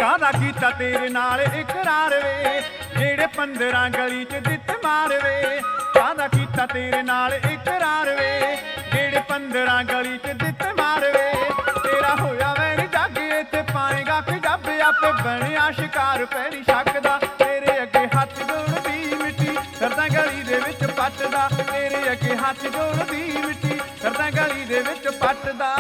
ਕਾਹਦਾ ਕੀਤਾ ਤੇਰੇ ਨਾਲ ਇਕਰਾਰ ਵੇ, ਜਿਹੜੇ 15 ਗਲੀ 'ਚ ਦਿੱਤ ਮਾਰ ਵੇ। ਕਾਹਦਾ ਕੀਤਾ ਤੇਰੇ ਨਾਲ ਇਕਰਾਰ ਵੇ, ਜਿਹੜੇ 15 ਗਲੀ 'ਚ ਦਿੱਤ ਮਾਰ ਵੇ। ਤੇਰਾ ਹੋਇਆ ਵੈਰ ਜੱਗ ਇੱਥੇ ਪਾਏਗਾ ਕਿ ਜੱਬ ਆਪੇ ਬਣਿਆ ਸ਼ਿਕਾਰ ਪੈਰੀ ਸ਼ੱਕ ਦਾ। ਤੇਰੇ ਅੱਗੇ ਹੱਥ ਜੋੜਦੀ ਮਿੱਟੀ ਕਰਦਾ ਗਲੀ ਦੇ ਵਿੱਚ ਪੱਟਦਾ, ਤੇਰੇ ਅੱਗੇ ਹੱਥ ਜੋੜਦੀ ਮਿੱਟੀ ਕਰਦਾ ਗਲੀ ਦੇ ਵਿੱਚ ਪੱਟਦਾ।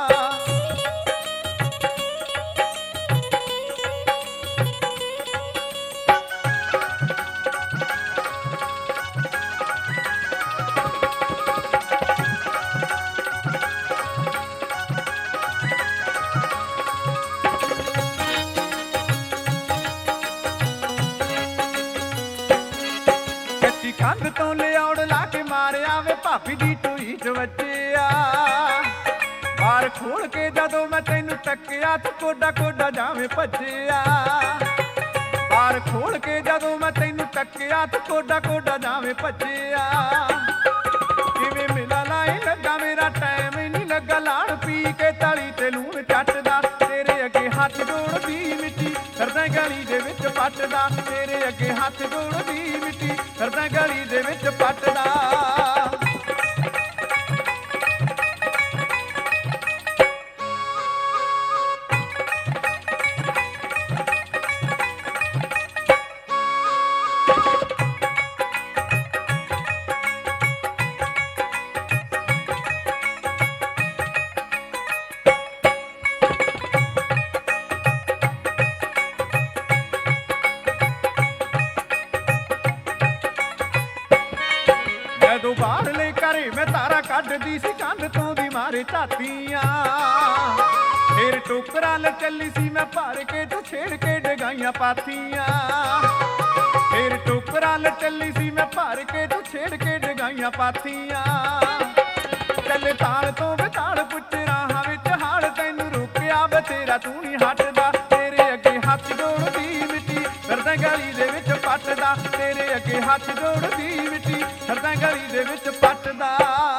ਕੰਧ ਤੋਂ ਲਿਆਉੜ ਲਾ ਕੇ ਮਾਰਿਆ ਵੇ ਭਾਬੀ ਦੀ ਟੂਈ 'ਚ ਵੱਜਿਆ। ਬਾਰ ਖੋਲ ਕੇ ਜਦੋਂ ਮੈਂ ਤੈਨੂੰ ਤੱਕਿਆ ਤੂੰ ਕੋਡਾ ਕੋਡਾ ਜਾਵੇਂ ਭੱਜਿਆ। ਬਾਰ ਖੋਲ ਕੇ ਜਦੋਂ ਮੈਂ ਤੈਨੂੰ ਤੱਕਿਆ ਤੂੰ ਕੋਡਾ ਕੋਡਾ ਜਾਵੇਂ ਭੱਜਿਆ। ਕਿਵੇਂ ਮਿਲਾ ਲਾਈ ਲੱਗਾ ਮੇਰਾ ਟਾਈਮ ਹੀ ਨਹੀਂ ਲੱਗਾ, ਲਾੜ ਪੀ ਕੇ ਤਲੀ ਤੇ ਲੂਣ ਚੱਟਦਾ। ਤੇਰੇ ਅੱਗੇ ਹੱਥ ਜੋੜਦੀ ਮਿੱਟੀ ਕਰਦਾ ਗਲੀ ਦੇ ਵਿੱਚ ਪੱਟਦਾ, ਤੇਰੇ ਅੱਗੇ ਹੱਥ ਜੋੜਦੀ ਮਿੱਟੀ ਕਰਦਾ ਗਲੀ ਦੇ ਵਿੱਚ ਪੱਟਦਾ। ਜਦੋਂ ਬਾਹਰਲੇ ਘਰੇ ਮੈਂ ਤਾਰਾ ਕੱਢਦੀ ਸੀ ਕੰਧ ਤੋਂ ਦੀ ਮਾਰੇ ਝਾਤੀਆਂ। ਫੇਰ ਟੋਕਰਾਂ ਚੱਲੀ ਸੀ ਮੈਂ ਭਰ ਕੇ ਤੂੰ ਛੇੜ ਕੇ ਡਗਾਈਆਂ ਪਾਥੀਆਂ। ਫੇਰ ਟੋਕਰਾਂ ਚੱਲੀ ਸੀ ਮੈਂ ਭਰ ਕੇ ਤੂੰ ਛੇੜ ਕੇ ਡਗਾਈਆਂ ਪਾਥੀਆਂ। ਚੱਲੇ ਤਾਲ ਤੋਂ ਬਤਾਲ ਪੁੱਛ ਰਾਹਾਂ ਵਿੱਚ ਹਾਲ ਤੈਨੂੰ ਰੋਕਿਆ ਬਥੇਰਾ ਤੂੰ ਨਹੀਂ ਹਟਦਾ। ਤੇਰੇ ਅੱਗੇ ਹੱਥ ਜੋੜਦੀ ਮਿੱਟੀ ਕਰਦਾ ਗਲੀ ਦੇ ਵਿੱਚ ਪੱਟਦਾ, ਤੇਰੇ ਅੱਗੇ ਹੱਥ ਜੋੜਦੀ ਮਿੱਟੀ ਕਰਦਾ ਗਲੀ ਦੇ ਵਿੱਚ ਪੱਟਦਾ।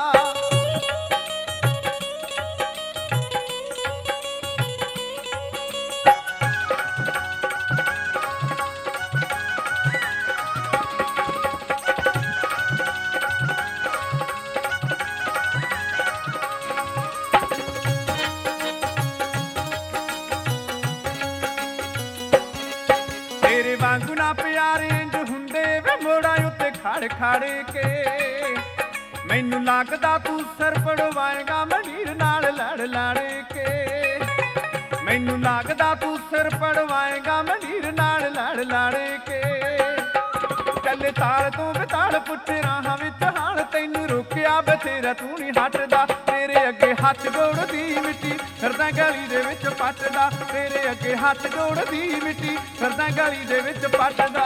ਤੇਰੇ ਵਾਂਗੂ ਨਾ ਪਿਆਰੇ ਇੰਜ ਹੁੰਦੇ ਵੇ ਮੋੜਾਂ ਉੱਤੇ ਖੜ ਖੜ ਕੇ। ਮੈਨੂੰ ਲੱਗਦਾ ਤੂੰ ਸਿਰ ਪੜਵਾਏਗਾ ਮੰਡੀਰ ਨਾਲ ਲੜ ਲੜ ਕੇ। ਮੈਨੂੰ ਲੱਗਦਾ ਤੂੰ ਸਿਰ ਪੜਵਾਏਗਾ ਮੰਡੀਰ ਨਾਲ ਲੜ ਲੜ ਕੇ। ਚੱਲੇ ਤਾਲ ਤੋਂ ਬਤਾਲ ਪੁੱਛ ਰਾਹਾਂ ਵਿੱਚ ਹਾਲ ਤੈਨੂੰ ਰੋਕਿਆ ਬਥੇਰਾ ਤੂੰ ਨਹੀਂ ਹਟਦਾ। ਤੇਰੇ ਅੱਗੇ ਹੱਥ ਜੋੜਦੀ ਮਿੱਟੀ ਕਰਦਾ ਗਲੀ ਦੇ ਵਿੱਚ ਪੱਟਦਾ, ਤੇਰੇ ਅੱਗੇ ਹੱਥ ਜੋੜਦੀ ਮਿੱਟੀ ਕਰਦਾ ਗਲੀ ਦੇ ਵਿੱਚ ਪੱਟਦਾ।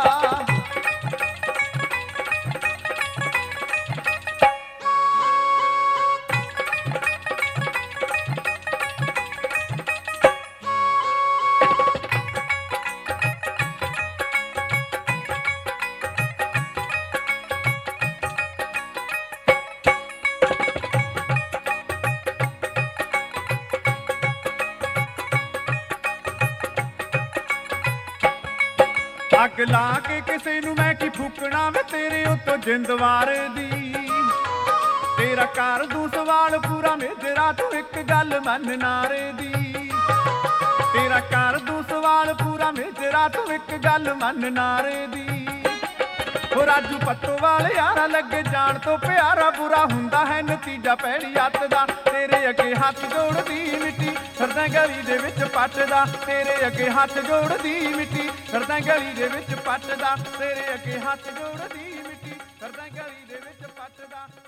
ਅੱਗ ਲਾ ਕੇ ਕਿਸੇ ਨੂੰ ਮੈਂ ਕੀ ਫੂਕਣਾ ਵੇ ਤੇਰੇ ਉੱਤੋਂ ਜਿੰਦਵਾਰ ਦੀ। ਤੇਰਾ ਕਰ ਦੂੰ ਸਵਾਲ ਪੂਰਾ ਮੇਜਰਾ ਤੂੰ ਇੱਕ ਗੱਲ ਮੰਨ ਨਾਰੇ ਦੀ। ਤੇਰਾ ਕਰ ਦੂੰ ਸਵਾਲ ਪੂਰਾ ਮੇਜਰਾ ਤੂੰ ਇੱਕ ਗੱਲ ਮੰਨ ਨਾਰੇ ਦੀ। ਹੋ ਰਾਜੂ ਪੱਤੋਵਾਲ ਯਾਰਾ ਲੱਗੇ ਜਾਣ ਤੋਂ ਪਿਆਰਾ ਬੁਰਾ ਹੁੰਦਾ ਹੈ ਨਤੀਜਾ ਪੈੜੀ ਅੱਤ ਦਾ। ਤੇਰੇ ਅੱਗੇ ਹੱਥ ਜੋੜਦੀ ਮਿੱਟੀ ਕਰਦਾ ਗਲੀ ਦੇ ਵਿੱਚ ਪੱਟਦਾ, ਤੇਰੇ ਅੱਗੇ ਹੱਥ ਜੋੜਦੀ ਮਿੱਟੀ ਕਰਦਾ ਗਲੀ ਦੇ ਵਿੱਚ ਪੱਟਦਾ, ਤੇਰੇ ਅੱਗੇ ਹੱਥ ਜੋੜਦੀ ਮਿੱਟੀ ਕਰਦਾ ਗਲੀ ਦੇ ਵਿੱਚ ਪੱਟਦਾ।